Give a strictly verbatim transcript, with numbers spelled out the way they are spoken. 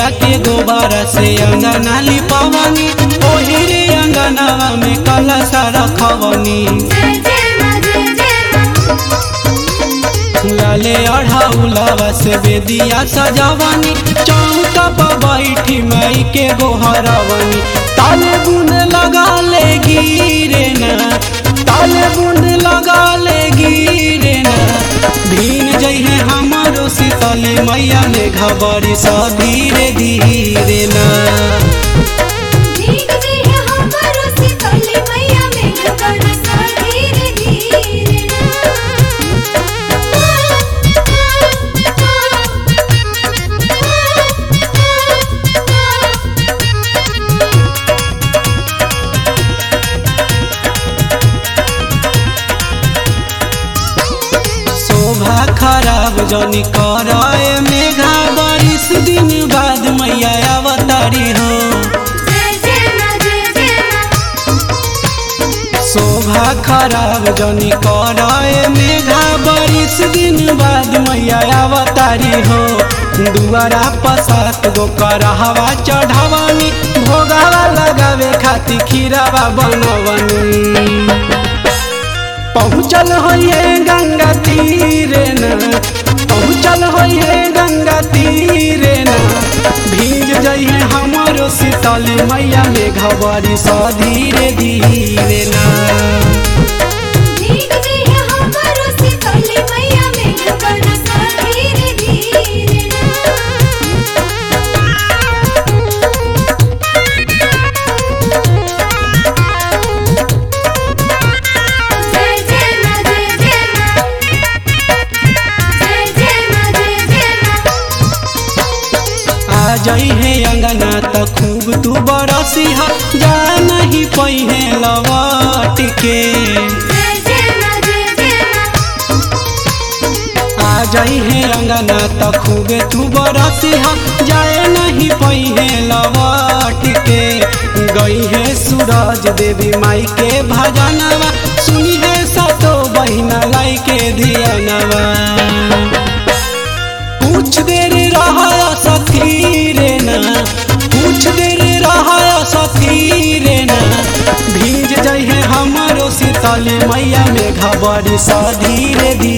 के गोबर से अंगना लिपवनी, ओही रे अंगना में कलश रखवनी। लाले अढ़ाउलवा से बेदिया सजवनी, चौका पर बैठी माई के गोहरवनी। ताले बुन लगा ले गिरे ना, ताले बुन लगा ले गिरे ना, भीन जइहे हमारो शीतल मैया में घबरी सा धीरे धीरे ना। शोभा खराब जनी कराए मेघा, बारिश दिन बाद मैया अवतारी हो। शोभा खराब जनी कराए मेघा, बारिश दिन बाद मैया अवतारी हो। दुआरा पसात गो करहवा चढ़ावनी, भोगावा लगावे खाती खीरावा बनवनी। पहुँचल होइए गंगा तीरे न, पहुँचल होइए गंगा तीरे न, भीज जइहे हमारो शीतल मैया में घबरी सा धीरे धीरे ना। जइहे अंगना त खूब तू बरसिहा, जा नहीं पहिए लवट के। आ जइहे अंगना त खूब तू बरसिहा, जाए नहीं पहिए लवट के। गई है सूरज देवी माई के भजनवा, सुनी है सातो बहिना लाई के धियानवा। कुछ देर रहा सखी रे ना, कुछ देर रहा सखी रे ना, भीज जइहे हमारो शीतल मैया में घबरी सा धीरे धीरे।